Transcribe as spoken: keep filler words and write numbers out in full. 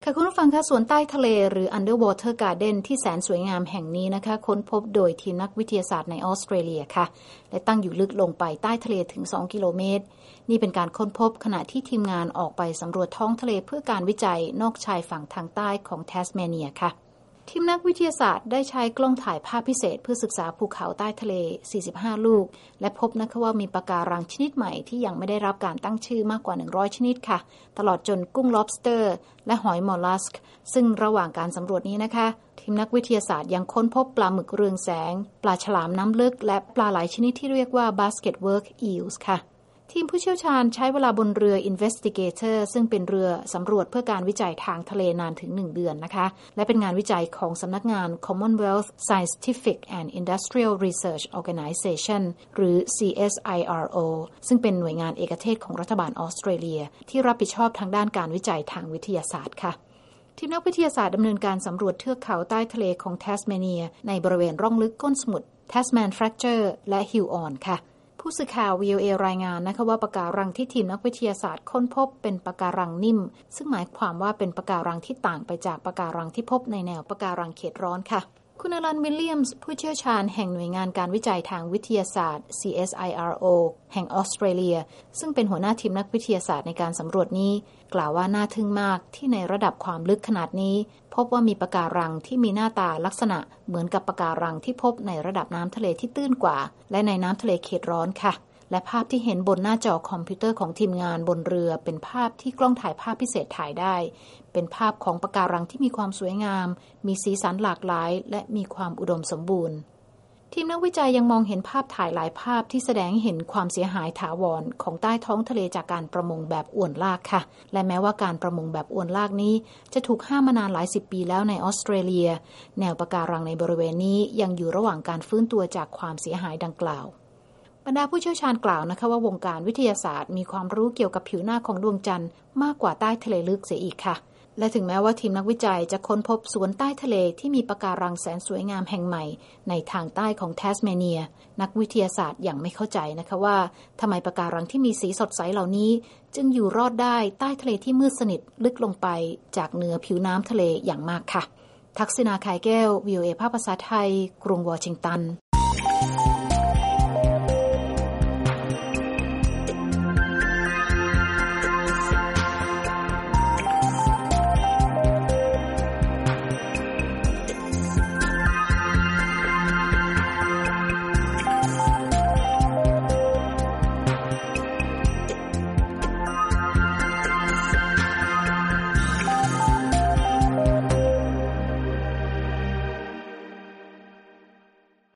ค่ะคุณผู้ฟังคะสวนใต้ทะเลหรือ Underwater Garden ที่แสนสวยงามแห่งนี้นะคะค้นพบโดยทีมนักวิทยาศาสตร์ในออสเตรเลียค่ะและตั้งอยู่ลึกลงไปใต้ทะเลถึงสองกิโลเมตรนี่เป็นการค้นพบขณะที่ทีมงานออกไปสำรวจท้องทะเลเพื่อการวิจัยนอกชายฝั่งทางใต้ของแทสเมเนียค่ะทีมนักวิทยาศาสตร์ได้ใช้กล้องถ่ายภาพพิเศษเพื่อศึกษาภูเขาใต้ทะเลสี่สิบห้าลูกและพบนะคะว่ามีปะการังชนิดใหม่ที่ยังไม่ได้รับการตั้งชื่อมากกว่าหนึ่งร้อยชนิดค่ะตลอดจนกุ้ง lobster และหอยมอลลัสก์ซึ่งระหว่างการสำรวจนี้นะคะทีมนักวิทยาศาสตร์ยังค้นพบปลาหมึกเรืองแสงปลาฉลามน้ำลึกและปลาหลายชนิดที่เรียกว่า basketwork eels ค่ะทีมผู้เชี่ยวชาญใช้เวลาบนเรือ Investigator ซึ่งเป็นเรือสำรวจเพื่อการวิจัยทางทะเลนานถึงหนึ่งเดือนนะคะและเป็นงานวิจัยของสำนักงาน Commonwealth Scientific and Industrial Research Organisation หรือ ซี เอส ไอ อาร์ โอ ซึ่งเป็นหน่วยงานเอกเทศของรัฐบาลออสเตรเลียที่รับผิดชอบทางด้านการวิจัยทางวิทยาศาสตร์ค่ะทีมนักวิทยาศาสตร์ดำเนินการสำรวจเทือกเขาใต้ทะเลของแทสเมเนียในบริเวณร่องลึกก้นสมุทร Tasman Fracture และ Hill On ค่ะผู้สื่อข่าว วี โอ เอ รายงานนะคะว่าปะการังที่ทีมนักวิทยาศาสตร์ค้นพบเป็นปะการังนิ่มซึ่งหมายความว่าเป็นปะการังที่ต่างไปจากปะการังที่พบในแนวปะการังเขตร้อนค่ะคุณอลัน วิลเลียมส์ผู้เชี่ยวชาญแห่งหน่วยงานการวิจัยทางวิทยาศาสตร์ ซี เอส ไอ อาร์ โอ แห่งออสเตรเลียซึ่งเป็นหัวหน้าทีมนักวิทยาศาสตร์ในการสำรวจนี้กล่าวว่าน่าทึ่งมากที่ในระดับความลึกขนาดนี้พบว่ามีปะการังที่มีหน้าตาลักษณะเหมือนกับปะการังที่พบในระดับน้ำทะเลที่ตื้นกว่าและในน้ำทะเลเขตร้อนค่ะและภาพที่เห็นบนหน้าจอคอมพิวเตอร์ของทีมงานบนเรือเป็นภาพที่กล้องถ่ายภาพพิเศษถ่ายได้เป็นภาพของปะการังที่มีความสวยงามมีสีสันหลากหลายและมีความอุดมสมบูรณ์ทีมนักวิจัยยังมองเห็นภาพถ่ายหลายภาพที่แสดงให้เห็นความเสียหายถาวรของใต้ท้องทะเลจากการประมงแบบอวนลากค่ะและแม้ว่าการประมงแบบอวนลากนี้จะถูกห้ามมานานหลายสิบปีแล้วในออสเตรเลียแนวปะการังในบริเวณนี้ยังอยู่ระหว่างการฟื้นตัวจากความเสียหายดังกล่าวบรรดาผู้เชี่ยวชาญกล่าวนะคะว่าวงการวิทยาศาสตร์มีความรู้เกี่ยวกับผิวหน้าของดวงจันทร์มากกว่าใต้ทะเลลึกเสียอีกค่ะและถึงแม้ว่าทีมนักวิจัยจะค้นพบสวนใต้ทะเลที่มีปะการังแสนสวยงามแห่งใหม่ในทางใต้ของแทสเมเนียนักวิทยาศาสตร์ยังไม่เข้าใจนะคะว่าทำไมปะการังที่มีสีสดใสเหล่านี้จึงอยู่รอดได้ใต้ทะเลที่มืดสนิทลึกลงไปจากเหนือผิวน้ำทะเลอย่างมากค่ะทักษิณา คายแก้ว วี โอ เอ ภาคภาษาไทยกรุงวอชิงตัน